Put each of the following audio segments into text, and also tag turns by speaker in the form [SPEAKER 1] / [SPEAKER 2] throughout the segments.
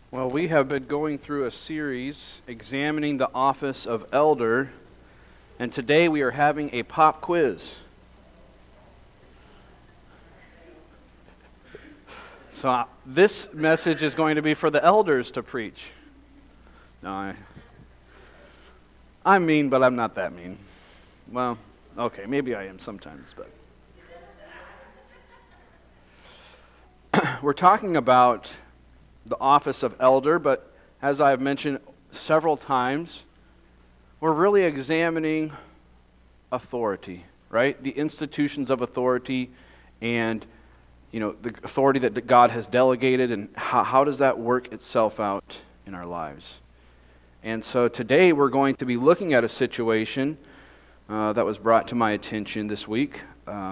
[SPEAKER 1] Well, we have been going through a series examining the office of elder, and today we are having a pop quiz. So this message is going to be for the elders to preach. No, I'm mean, but I'm not that mean. Well, okay, maybe I am sometimes, but we're talking about the office of elder, but as I've mentioned several times, we're really examining authority, right? The institutions of authority and, the authority that God has delegated, and how does that work itself out in our lives. And so today we're going to be looking at a situation that was brought to my attention this week.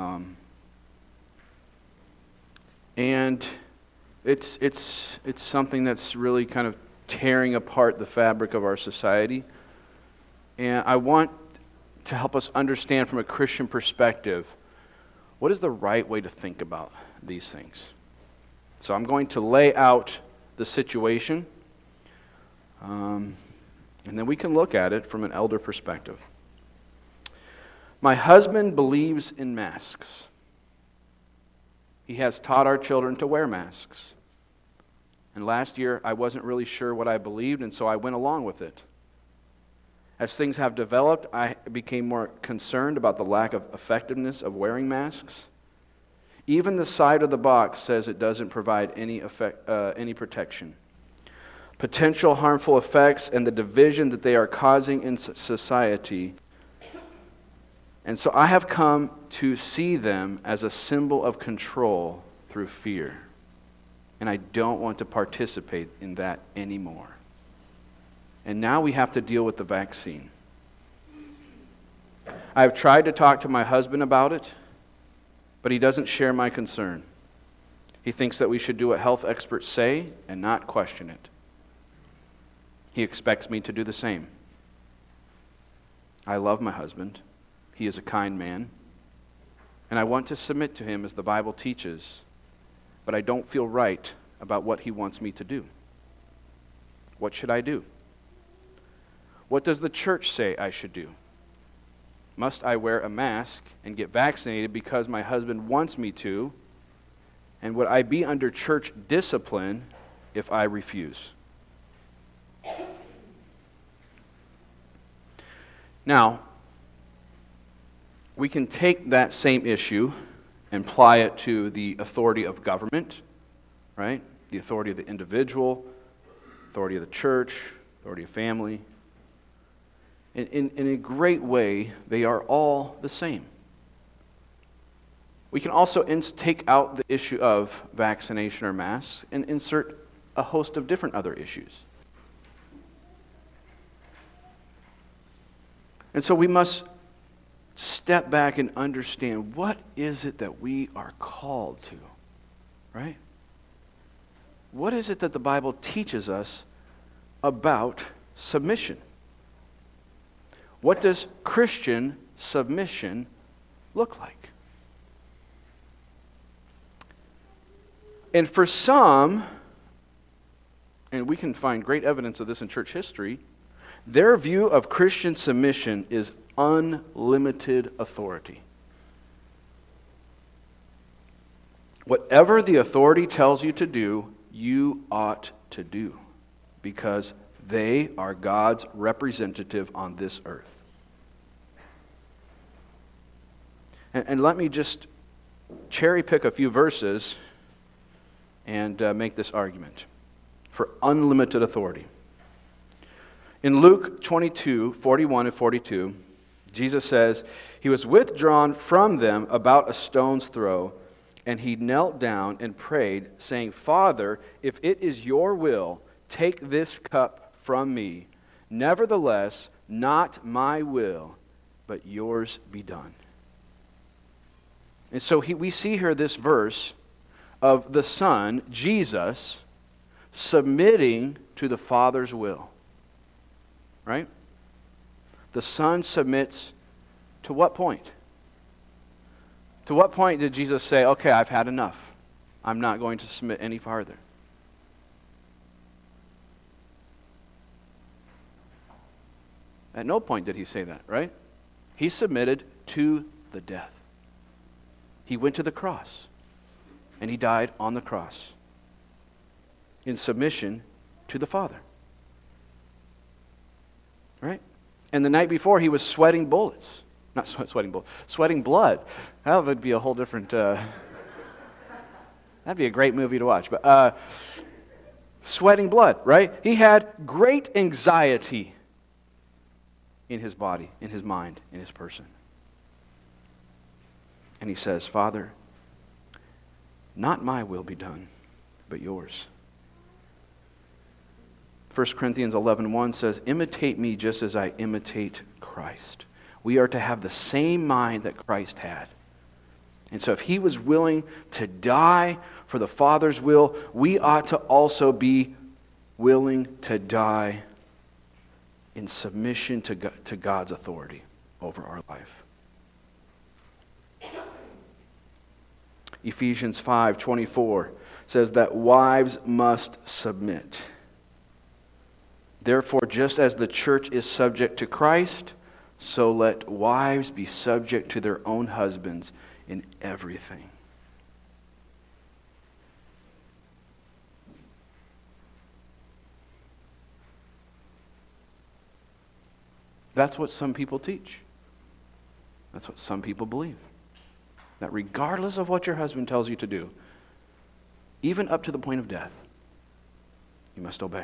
[SPEAKER 1] And it's something that's really kind of tearing apart the fabric of our society. And I want to help us understand from a Christian perspective, what is the right way to think about these things? So I'm going to lay out the situation, and then we can look at it from an elder perspective. My husband believes in masks. He has taught our children to wear masks. And last year, I wasn't really sure what I believed, and so I went along with it. As things have developed, I became more concerned about the lack of effectiveness of wearing masks. Even the side of the box says it doesn't provide any protection. Potential harmful effects and the division that they are causing in society. And so I have come to see them as a symbol of control through fear. And I don't want to participate in that anymore. And now we have to deal with the vaccine. I've tried to talk to my husband about it, but he doesn't share my concern. He thinks that we should do what health experts say and not question it. He expects me to do the same. I love my husband. He is a kind man. And I want to submit to him as the Bible teaches, but I don't feel right about what he wants me to do. What should I do? What does the church say I should do? Must I wear a mask and get vaccinated because my husband wants me to? And would I be under church discipline if I refuse? Now, we can take that same issue and apply it to the authority of government, right? The authority of the individual, authority of the church, authority of family. In a great way, they are all the same. We can also take out the issue of vaccination or masks and insert a host of different other issues. And so we must step back and understand, what is it that we are called to, right? What is it that the Bible teaches us about submission? What does Christian submission look like? And for some, and we can find great evidence of this in church history, their view of Christian submission is unlimited authority. Whatever the authority tells you to do, you ought to do, because they are God's representative on this earth. And let me just cherry pick a few verses and make this argument for unlimited authority. In Luke 22:41 and 42, Jesus says, "He was withdrawn from them about a stone's throw, and he knelt down and prayed, saying, 'Father, if it is your will, take this cup from me. Nevertheless, not my will, but yours be done.'" And so we see here this verse of the Son, Jesus, submitting to the Father's will. Right? The Son submits to what point? To what point did Jesus say, okay, I've had enough. I'm not going to submit any farther? At no point did he say that, right? He submitted to the death. He went to the cross, and he died on the cross in submission to the Father. Right? And the night before, he was sweating bullets. Not sweating bullets, sweating blood. That would be a whole different... that'd be a great movie to watch. But sweating blood, right? He had great anxiety in his body, in his mind, in his person. And he says, Father, not my will be done, but yours. 1 Corinthians 11:1 says, imitate me just as I imitate Christ. We are to have the same mind that Christ had. And so if he was willing to die for the Father's will, we ought to also be willing to die in submission to God's authority over our life. Ephesians 5:24 says that wives must submit. Therefore, just as the church is subject to Christ, so let wives be subject to their own husbands in everything. That's what some people teach. That's what some people believe. That regardless of what your husband tells you to do, even up to the point of death, you must obey.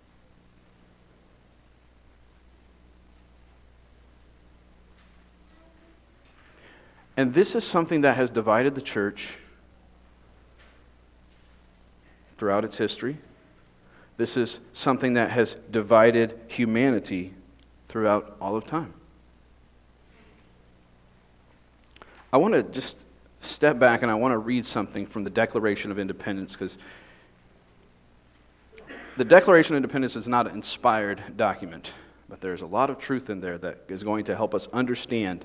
[SPEAKER 1] And this is something that has divided the church throughout its history. This is something that has divided humanity throughout all of time. I want to just step back and I want to read something from the Declaration of Independence, because the Declaration of Independence is not an inspired document, but there's a lot of truth in there that is going to help us understand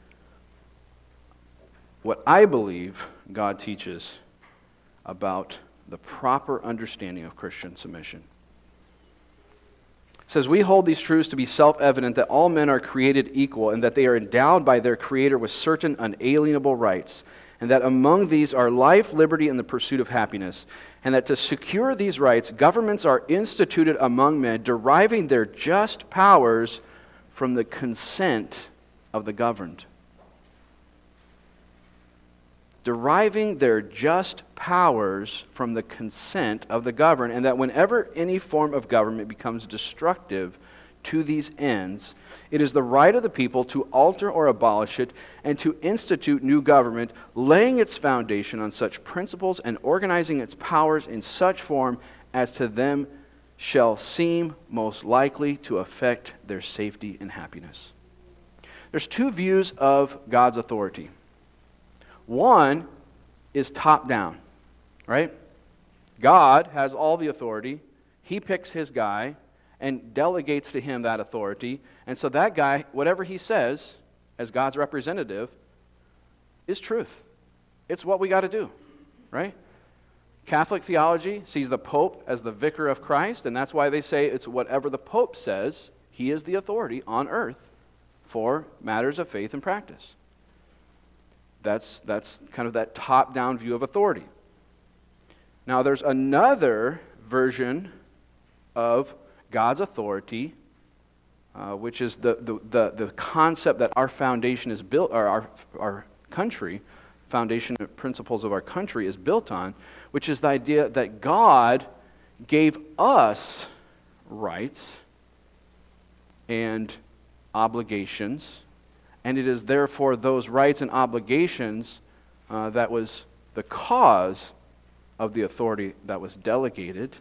[SPEAKER 1] what I believe God teaches about the proper understanding of Christian submission. It says, we hold these truths to be self-evident that all men are created equal and that they are endowed by their Creator with certain unalienable rights, and that among these are life, liberty, and the pursuit of happiness, and that to secure these rights, governments are instituted among men, deriving their just powers from the consent of the governed. Deriving their just powers from the consent of the governed, and that whenever any form of government becomes destructive to these ends, it is the right of the people to alter or abolish it and to institute new government, laying its foundation on such principles and organizing its powers in such form as to them shall seem most likely to affect their safety and happiness. There's two views of God's authority. One is top-down, right? God has all the authority. He picks his guy and delegates to him that authority. And so that guy, whatever he says as God's representative, is truth. It's what we got to do, right? Catholic theology sees the Pope as the vicar of Christ, and that's why they say it's whatever the Pope says, he is the authority on earth for matters of faith and practice. That's kind of that top-down view of authority. Now, there's another version of God's authority, which is the concept that our foundation is built, or our country, foundation principles of our country is built on, which is the idea that God gave us rights and obligations, and it is therefore those rights and obligations that was the cause of the authority that was delegated.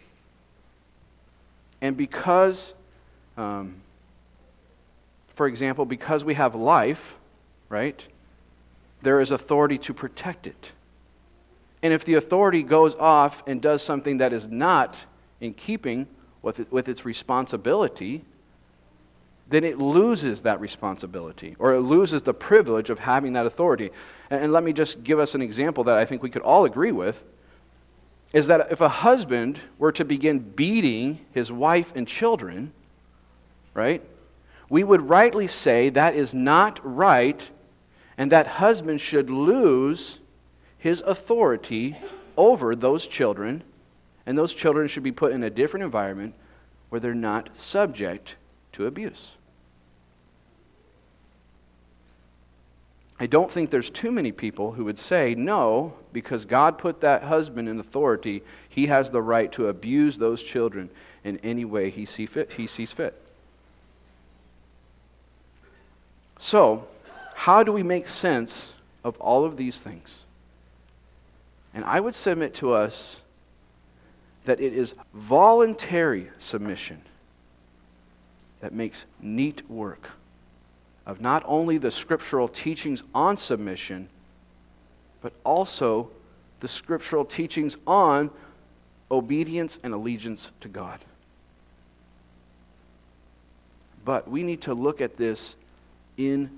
[SPEAKER 1] And because, for example, because we have life, right, there is authority to protect it. And if the authority goes off and does something that is not in keeping with its responsibility, then it loses that responsibility, or it loses the privilege of having that authority. And let me just give us an example that I think we could all agree with, is that if a husband were to begin beating his wife and children, right, we would rightly say that is not right, and that husband should lose his authority over those children, and those children should be put in a different environment where they're not subject to abuse. I don't think there's too many people who would say, no, because God put that husband in authority, he has the right to abuse those children in any way he sees fit. So, how do we make sense of all of these things? And I would submit to us that it is voluntary submission that makes neat work of not only the scriptural teachings on submission, but also the scriptural teachings on obedience and allegiance to God. But we need to look at this in...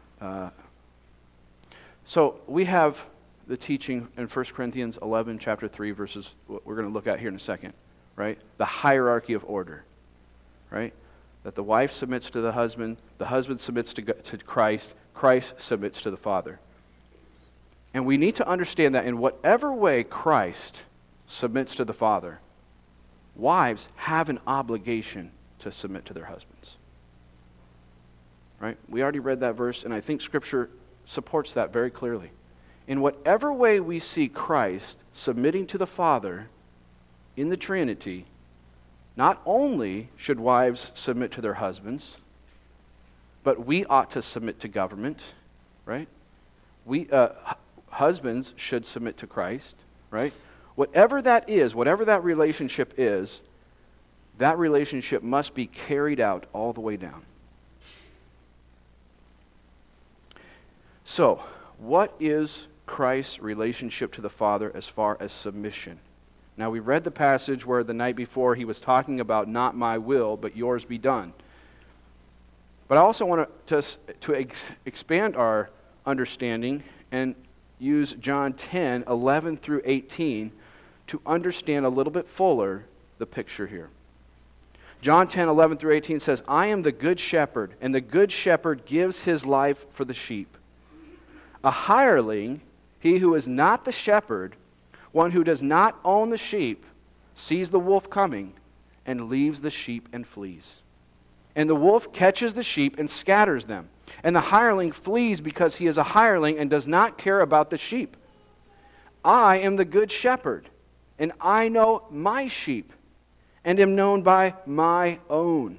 [SPEAKER 1] So we have the teaching in 1 Corinthians 11, chapter 3, verses what we're going to look at here in a second, right? The hierarchy of order, right? That the wife submits to the husband submits to Christ, Christ submits to the Father. And we need to understand that in whatever way Christ submits to the Father, wives have an obligation to submit to their husbands. Right? We already read that verse, and I think Scripture supports that very clearly. In whatever way we see Christ submitting to the Father in the Trinity, not only should wives submit to their husbands, but we ought to submit to government, right? Husbands should submit to Christ, right? Whatever that is, whatever that relationship is, that relationship must be carried out all the way down. So, what is Christ's relationship to the Father as far as submission? Now, we read the passage where the night before he was talking about not my will, but yours be done. But I also want to expand our understanding and use John 10, 11 through 18 to understand a little bit fuller the picture here. John 10, 11 through 18 says, I am the good shepherd, and the good shepherd gives his life for the sheep. A hireling, he who is not the shepherd, one who does not own the sheep, sees the wolf coming and leaves the sheep and flees. And the wolf catches the sheep and scatters them. And the hireling flees because he is a hireling and does not care about the sheep. I am the good shepherd, and I know my sheep, and am known by my own.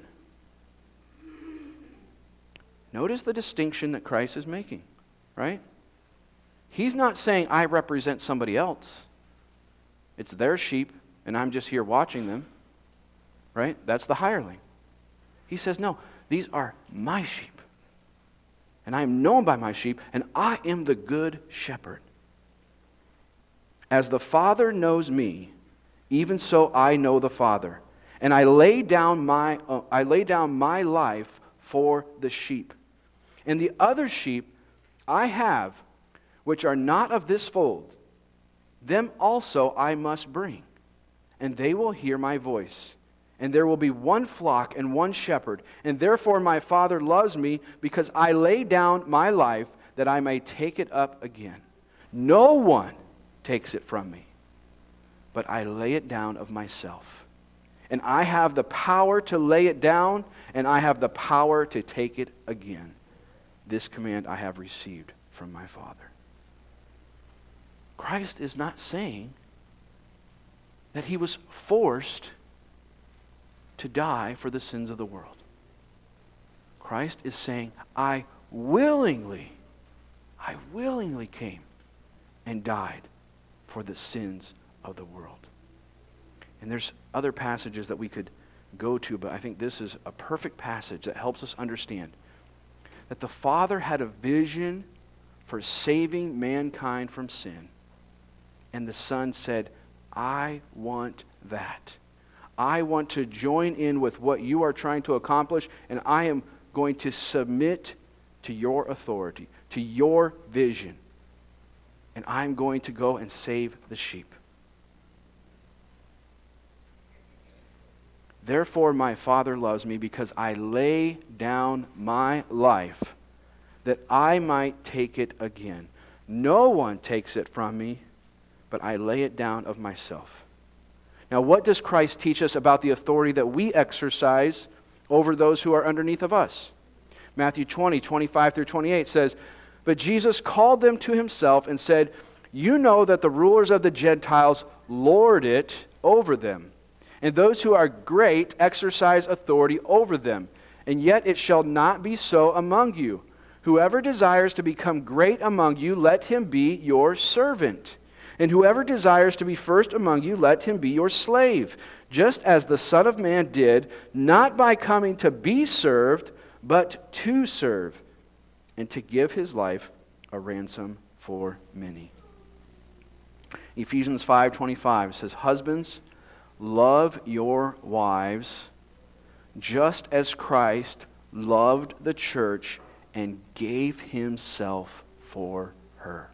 [SPEAKER 1] Notice the distinction that Christ is making, right? He's not saying I represent somebody else. It's their sheep, and I'm just here watching them, right? That's the hireling. He says, no, these are my sheep, and I am known by my sheep, and I am the good shepherd. As the Father knows me, even so I know the Father, and I lay down my life for the sheep. And the other sheep I have, which are not of this fold, them also I must bring, and they will hear my voice. And there will be one flock and one shepherd, and therefore my Father loves me, because I lay down my life that I may take it up again. No one takes it from me, but I lay it down of myself. And I have the power to lay it down, and I have the power to take it again. This command I have received from my Father. Christ is not saying that he was forced to die for the sins of the world. Christ is saying, I willingly came and died for the sins of the world. And there's other passages that we could go to, but I think this is a perfect passage that helps us understand that the Father had a vision for saving mankind from sin. And the Son said, I want that. I want to join in with what you are trying to accomplish, and I am going to submit to your authority, to your vision. And I'm going to go and save the sheep. Therefore my Father loves me, because I lay down my life, that I might take it again. No one takes it from me, but I lay it down of myself. Now, what does Christ teach us about the authority that we exercise over those who are underneath of us? Matthew 20, 25 through 28 says, "But Jesus called them to himself and said, 'You know that the rulers of the Gentiles lord it over them, and those who are great exercise authority over them. And yet it shall not be so among you. Whoever desires to become great among you, let him be your servant. And whoever desires to be first among you, let him be your slave, just as the Son of Man did, not by coming to be served, but to serve, and to give his life a ransom for many.'" Ephesians 5:25 says, "Husbands, love your wives, just as Christ loved the church and gave himself for her."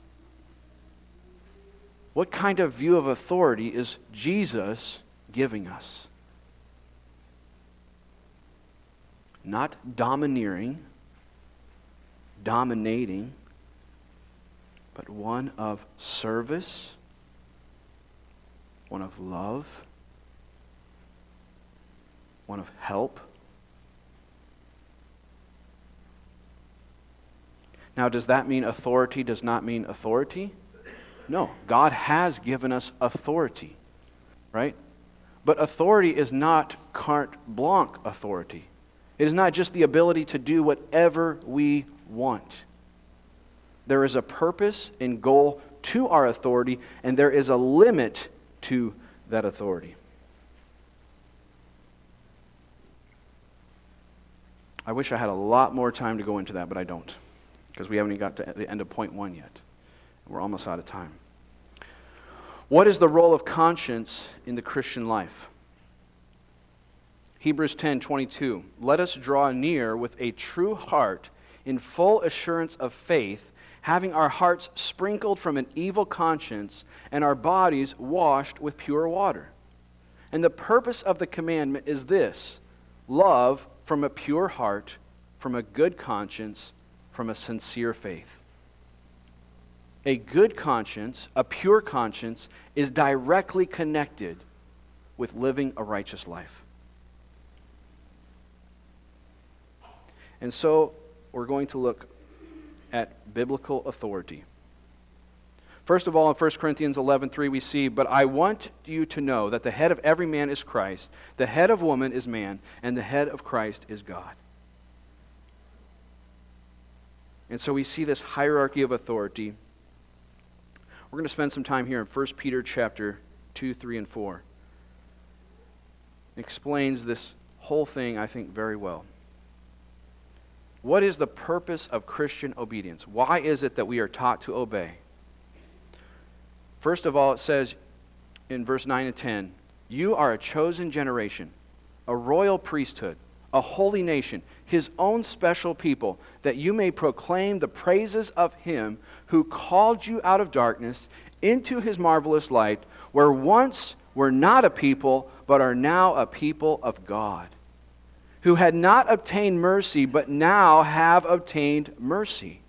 [SPEAKER 1] What kind of view of authority is Jesus giving us? Not domineering, dominating, but one of service, one of love, one of help. Now, does that mean authority does not mean authority? No, God has given us authority, right? But authority is not carte blanche authority. It is not just the ability to do whatever we want. There is a purpose and goal to our authority, and there is a limit to that authority. I wish I had a lot more time to go into that, but I don't, because we haven't even got to the end of point 1 yet. We're almost out of time. What is the role of conscience in the Christian life? Hebrews 10:22, "Let us draw near with a true heart in full assurance of faith, having our hearts sprinkled from an evil conscience and our bodies washed with pure water. And the purpose of the commandment is this: love from a pure heart, from a good conscience, from a sincere faith." A good conscience, a pure conscience, is directly connected with living a righteous life. And so, we're going to look at biblical authority. First of all, in 1 Corinthians 11:3 we see, "But I want you to know that the head of every man is Christ, the head of woman is man, and the head of Christ is God." And so we see this hierarchy of authority. We're going to spend some time here in 1 Peter chapter 2, 3, and 4. It explains this whole thing, I think, very well. What is the purpose of Christian obedience? Why is it that we are taught to obey? First of all, it says in verse 9 and 10, "You are a chosen generation, a royal priesthood, a holy nation, His own special people, that you may proclaim the praises of Him who called you out of darkness into His marvelous light, where once were not a people, but are now a people of God, who had not obtained mercy, but now have obtained mercy."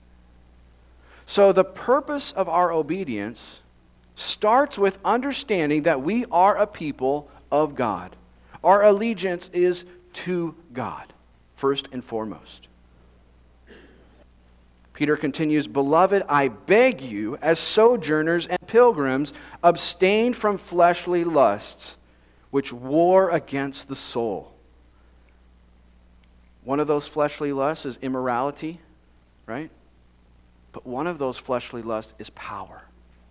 [SPEAKER 1] So the purpose of our obedience starts with understanding that we are a people of God. Our allegiance is to God, first and foremost. Peter continues, "Beloved, I beg you, as sojourners and pilgrims, abstain from fleshly lusts, which war against the soul." One of those fleshly lusts is immorality, right? But one of those fleshly lusts is power.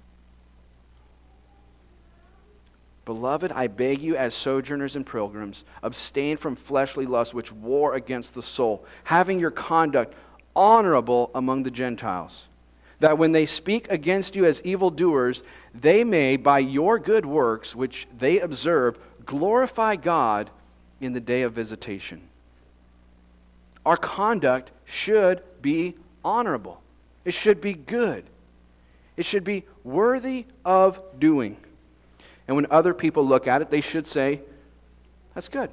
[SPEAKER 1] "Beloved, I beg you, as sojourners and pilgrims, abstain from fleshly lusts which war against the soul, having your conduct honorable among the Gentiles, that when they speak against you as evildoers, they may, by your good works which they observe, glorify God in the day of visitation." Our conduct should be honorable. It should be good. It should be worthy of doing. And when other people look at it, they should say, That's good.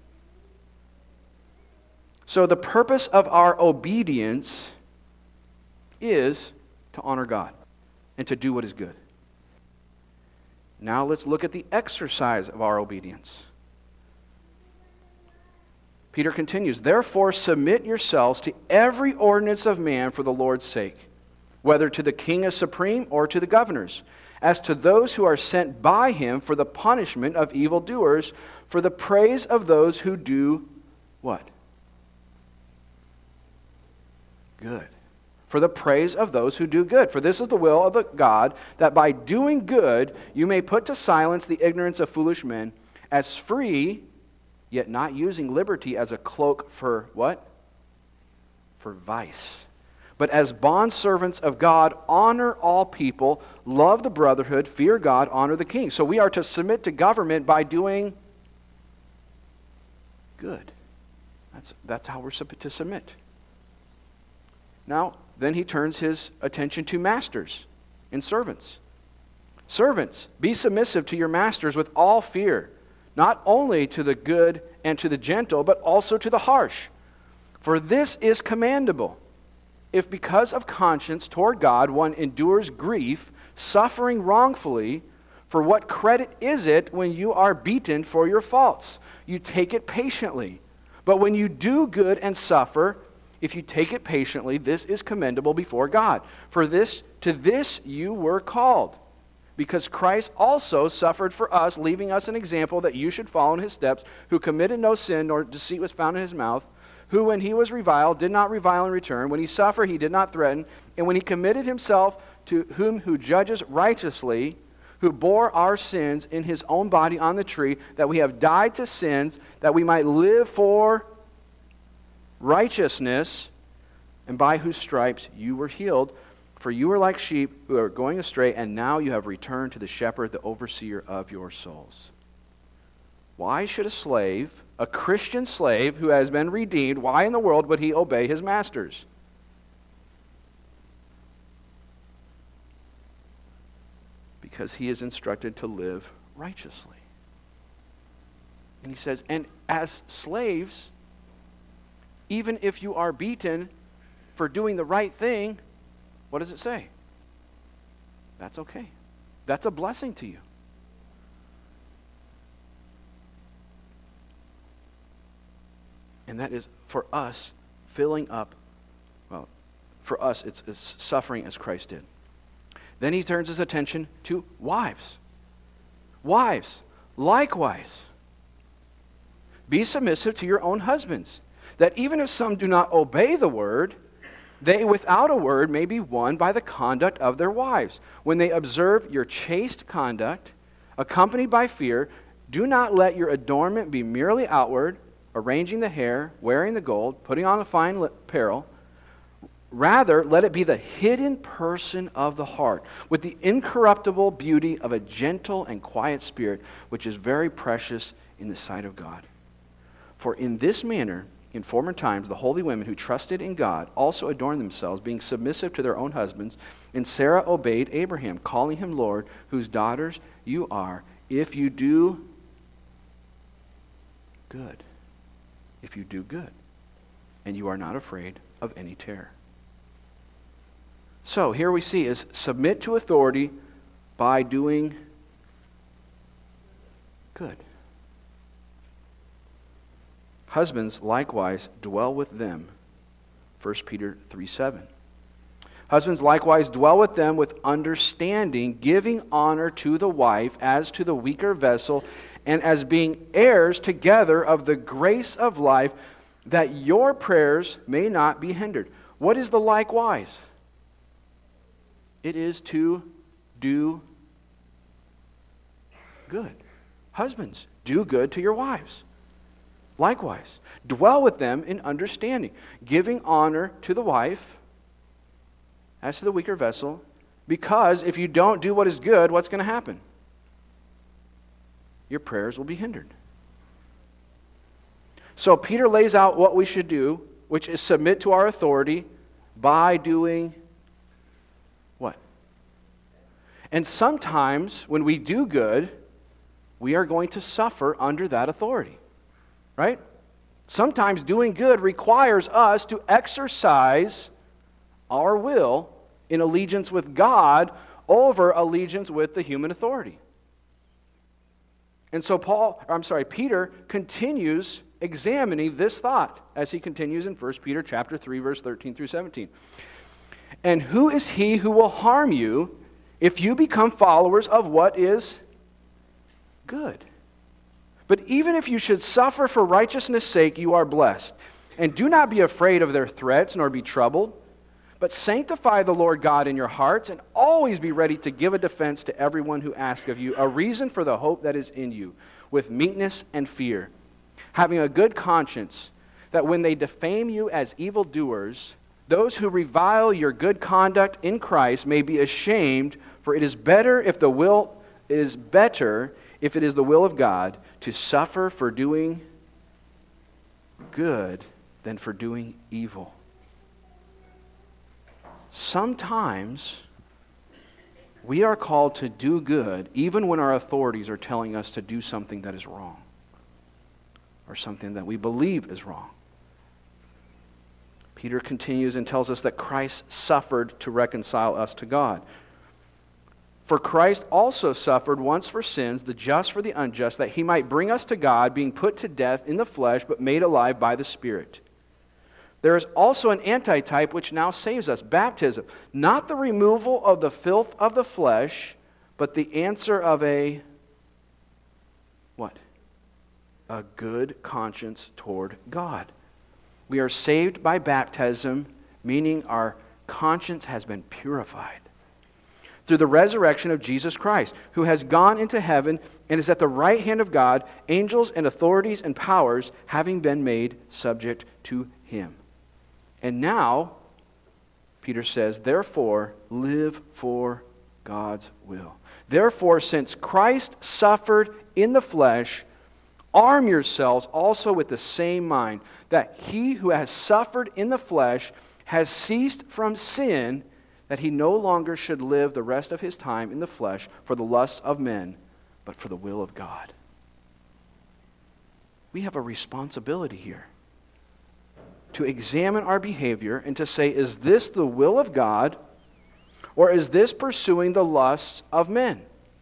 [SPEAKER 1] So the purpose of our obedience is to honor God and to do what is good. Now let's look at the exercise of our obedience. Peter continues, "Therefore submit yourselves to every ordinance of man for the Lord's sake, whether to the king as supreme or to the governors, as to those who are sent by him for the punishment of evildoers, for the praise of those who do" what? Good. For the praise of those who do good. For this is the will of the God, that by doing good you may put to silence the ignorance of foolish men, as free, yet not using liberty as a cloak for what? For vice. But as bondservants of God, honor all people, love the brotherhood, fear God, honor the king. So we are to submit to government by doing good. That's how we're to submit. Now, then he turns his attention to masters and servants. Servants, be submissive to your masters with all fear, not only to the good and to the gentle, but also to the harsh. For this is commendable, if because of conscience toward God one endures grief, suffering wrongfully. For what credit is it when you are beaten for your faults? You take it patiently. But when you do good and suffer, if you take it patiently, this is commendable before God. For to this you were called, because Christ also suffered for us, leaving us an example that you should follow in his steps, who committed no sin, nor deceit was found in his mouth, who when he was reviled did not revile in return, when he suffered he did not threaten, and when he committed himself to whom who judges righteously, who bore our sins in his own body on the tree, that we have died to sins, that we might live for righteousness, and by whose stripes you were healed. For you were like sheep who are going astray, and now you have returned to the shepherd, the overseer of your souls. Why should a slave, a Christian slave who has been redeemed, why in the world would he obey his masters? Because he is instructed to live righteously. And he says, and as slaves, even if you are beaten for doing the right thing, what does it say? That's okay. That's a blessing to you. And that is for us filling up, well, for us it's suffering as Christ did. Then he turns his attention to wives. Wives, likewise, be submissive to your own husbands, that even if some do not obey the word, they without a word may be won by the conduct of their wives. When they observe your chaste conduct, accompanied by fear, do not let your adornment be merely outward, arranging the hair, wearing the gold, putting on a fine apparel. Rather, let it be the hidden person of the heart, with the incorruptible beauty of a gentle and quiet spirit, which is very precious in the sight of God. For in this manner, in former times, the holy women who trusted in God also adorned themselves, being submissive to their own husbands. And Sarah obeyed Abraham, calling him Lord, whose daughters you are, if you do good. If you do good, and you are not afraid of any terror. So here we see is submit to authority by doing good. Husbands likewise dwell with them. 1 Peter 3:7. Husbands likewise dwell with them with understanding, giving honor to the wife as to the weaker vessel, and as being heirs together of the grace of life, that your prayers may not be hindered. What is the likewise? It is to do good. Husbands, do good to your wives. Likewise, dwell with them in understanding, giving honor to the wife as to the weaker vessel, because if you don't do what is good, what's going to happen? Your prayers will be hindered. So Peter lays out what we should do, which is submit to our authority by doing what? And sometimes when we do good, we are going to suffer under that authority. right? Sometimes doing good requires us to exercise our will in allegiance with God over allegiance with the human authority. And so Peter continues examining this thought as he continues in 1 Peter chapter 3, verse 13 through 17. And who is he who will harm you if you become followers of what is good? But even if you should suffer for righteousness' sake, you are blessed. And do not be afraid of their threats, nor be troubled, but sanctify the Lord God in your hearts, and always be ready to give a defense to everyone who asks of you a reason for the hope that is in you, with meekness and fear, having a good conscience, that when they defame you as evildoers, those who revile your good conduct in Christ may be ashamed, for it is better if it is the will of God to suffer for doing good than for doing evil. Sometimes we are called to do good even when our authorities are telling us to do something that is wrong or something that we believe is wrong. Peter continues and tells us that Christ suffered to reconcile us to God. For Christ also suffered once for sins, the just for the unjust, that he might bring us to God, being put to death in the flesh, but made alive by the Spirit. There is also an antitype which now saves us, baptism. Not the removal of the filth of the flesh, but the answer of a, what? A good conscience toward God. We are saved by baptism, meaning our conscience has been purified through the resurrection of Jesus Christ, who has gone into heaven and is at the right hand of God, angels and authorities and powers having been made subject to him. And now, Peter says, therefore, live for God's will. Therefore, since Christ suffered in the flesh, arm yourselves also with the same mind, that he who has suffered in the flesh has ceased from sin, that he no longer should live the rest of his time in the flesh for the lusts of men, but for the will of God. We have a responsibility here to examine our behavior and to say, is this the will of God, or is this pursuing the lusts of men?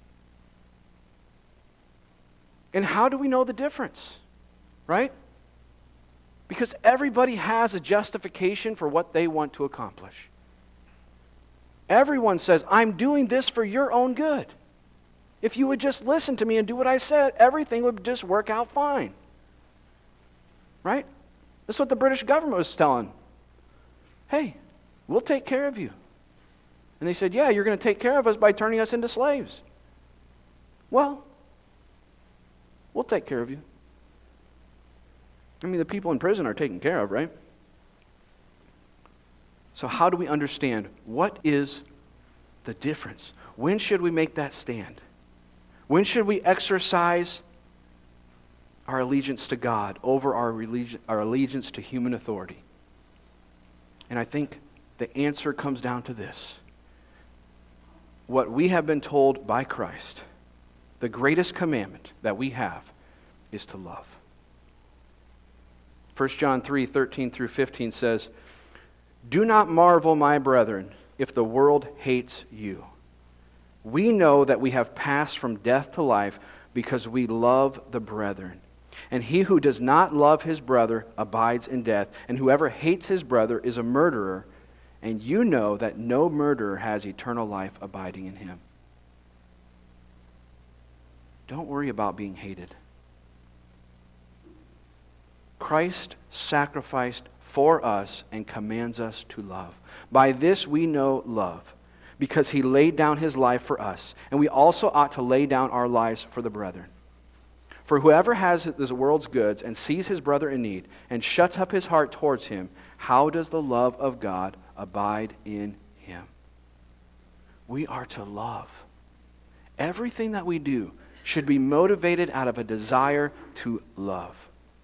[SPEAKER 1] And how do we know the difference? Right? Because everybody has a justification for what they want to accomplish. Everyone says, I'm doing this for your own good. If you would just listen to me and do what I said, everything would just work out fine. Right? That's what the British government was telling. Hey, we'll take care of you. And they said, yeah, you're going to take care of us by turning us into slaves. Well, we'll take care of you. I mean, the people in prison are taken care of, right? So how do we understand what is the difference? When should we make that stand? When should we exercise our allegiance to God over our allegiance to human authority? And I think the answer comes down to this. What we have been told by Christ, the greatest commandment that we have, is to love. 1 John 3, 13 through 15 says, do not marvel, my brethren, if the world hates you. We know that we have passed from death to life because we love the brethren. And he who does not love his brother abides in death, and whoever hates his brother is a murderer, and you know that no murderer has eternal life abiding in him. Don't worry about being hated. Christ sacrificed for us and commands us to love. By this we know love, because he laid down his life for us, and we also ought to lay down our lives for the brethren. For whoever has this world's goods and sees his brother in need and shuts up his heart towards him, how does the love of God abide in him? We are to love. Everything that we do should be motivated out of a desire to love.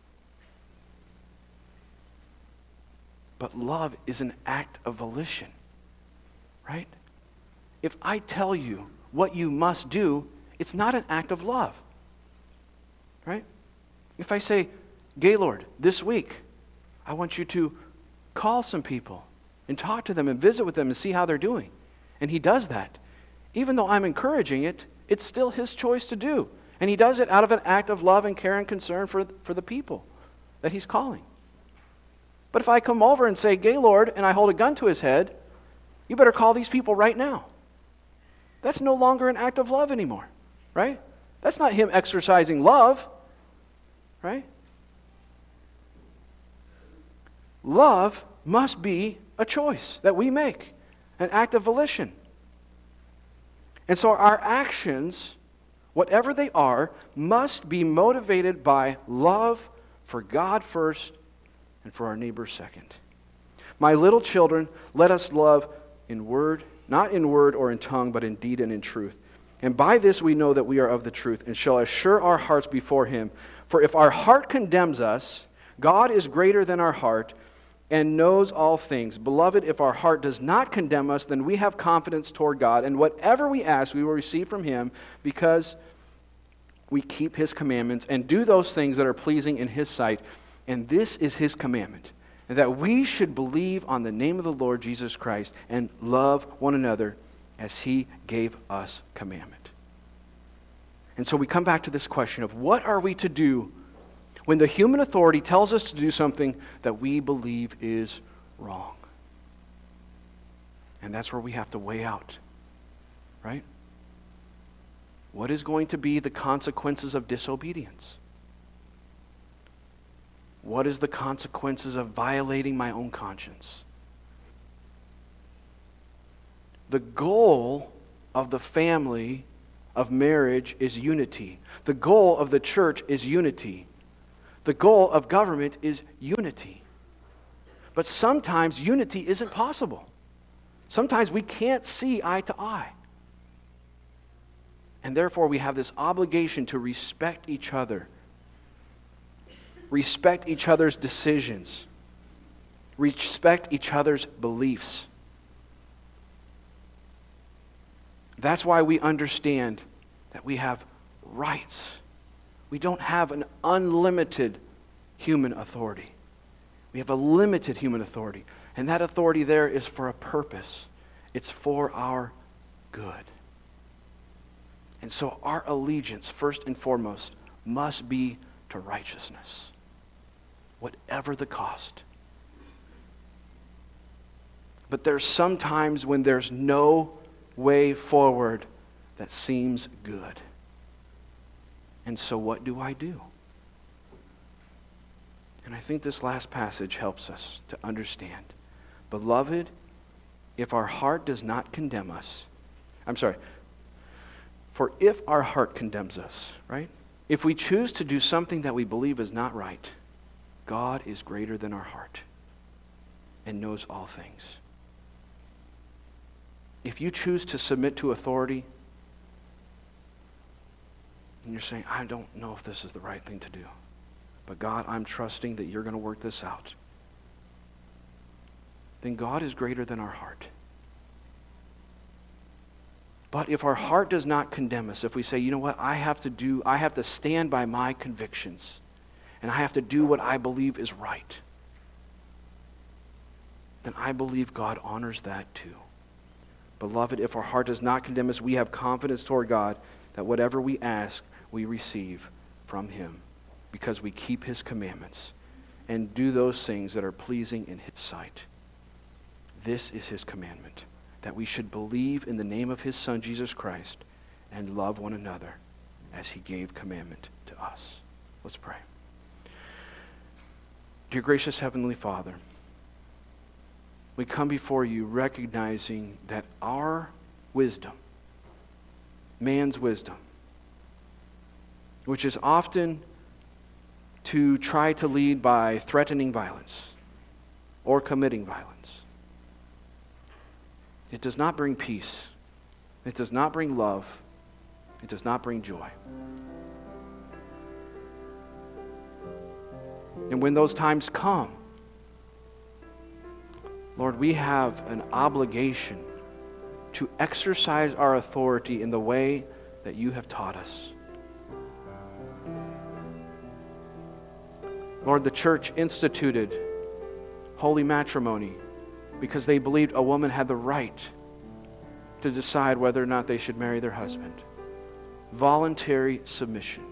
[SPEAKER 1] But love is an act of volition, right? If I tell you what you must do, it's not an act of love, right? If I say, Gaylord, this week, I want you to call some people and talk to them and visit with them and see how they're doing. And he does that. Even though I'm encouraging it, it's still his choice to do. And he does it out of an act of love and care and concern for the people that he's calling. But if I come over and say, Gaylord, and I hold a gun to his head, you better call these people right now. That's no longer an act of love anymore, right? That's not him exercising love, right? Love must be a choice that we make, an act of volition. And so our actions, whatever they are, must be motivated by love for God first and for our neighbor second. My little children, let us love in word, not in word or in tongue, but in deed and in truth. And by this we know that we are of the truth, and shall assure our hearts before him. For if our heart condemns us, God is greater than our heart, and knows all things. Beloved, if our heart does not condemn us, then we have confidence toward God, and whatever we ask we will receive from him, because we keep his commandments and do those things that are pleasing in his sight. And this is his commandment, and that we should believe on the name of the Lord Jesus Christ and love one another as he gave us commandment. And so we come back to this question of what are we to do when the human authority tells us to do something that we believe is wrong? And that's where we have to weigh out, right? What is going to be the consequences of disobedience? What is the consequences of violating my own conscience? The goal of the family, of marriage, is unity. The goal of the church is unity. The goal of government is unity. But sometimes unity isn't possible. Sometimes we can't see eye to eye. And therefore we have this obligation to respect each other. Respect each other's decisions. Respect each other's beliefs. That's why we understand that we have rights. We don't have an unlimited human authority. We have a limited human authority. And that authority there is for a purpose. It's for our good. And so our allegiance, first and foremost, must be to righteousness, whatever the cost. But there's some times when there's no way forward that seems good. And so what do I do? And I think this last passage helps us to understand. Beloved, if our heart does not condemn us, for if our heart condemns us, right? If we choose to do something that we believe is not right, God is greater than our heart and knows all things. If you choose to submit to authority, and you're saying, I don't know if this is the right thing to do, but God, I'm trusting that you're going to work this out, then God is greater than our heart. But if our heart does not condemn us, if we say, you know what, I have to stand by my convictions, and I have to do what I believe is right, then I believe God honors that too. Beloved, if our heart does not condemn us, we have confidence toward God that whatever we ask, we receive from him, because we keep his commandments and do those things that are pleasing in his sight. This is his commandment, that we should believe in the name of his Son, Jesus Christ, and love one another as he gave commandment to us. Let's pray. Dear gracious Heavenly Father, we come before you recognizing that our wisdom, man's wisdom, which is often to try to lead by threatening violence or committing violence, it does not bring peace. It does not bring love. It does not bring joy. And when those times come, Lord, we have an obligation to exercise our authority in the way that you have taught us. Lord, the church instituted holy matrimony because they believed a woman had the right to decide whether or not they should marry their husband. Voluntary submission.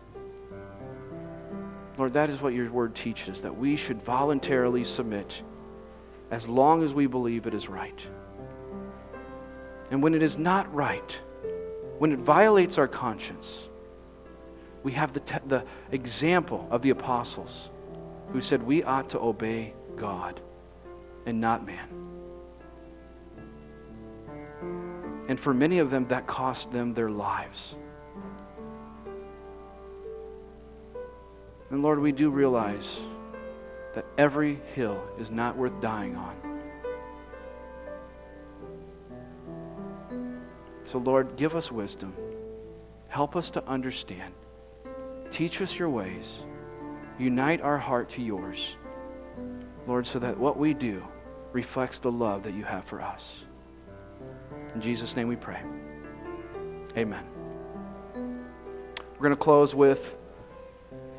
[SPEAKER 1] Lord, that is what your word teaches, that we should voluntarily submit as long as we believe it is right. And when it is not right, when it violates our conscience, we have the example of the apostles who said we ought to obey God and not man. And for many of them, that cost them their lives. And Lord, we do realize that every hill is not worth dying on. So Lord, give us wisdom. Help us to understand. Teach us your ways. Unite our heart to yours, Lord, so that what we do reflects the love that you have for us. In Jesus' name we pray. Amen. We're going to close with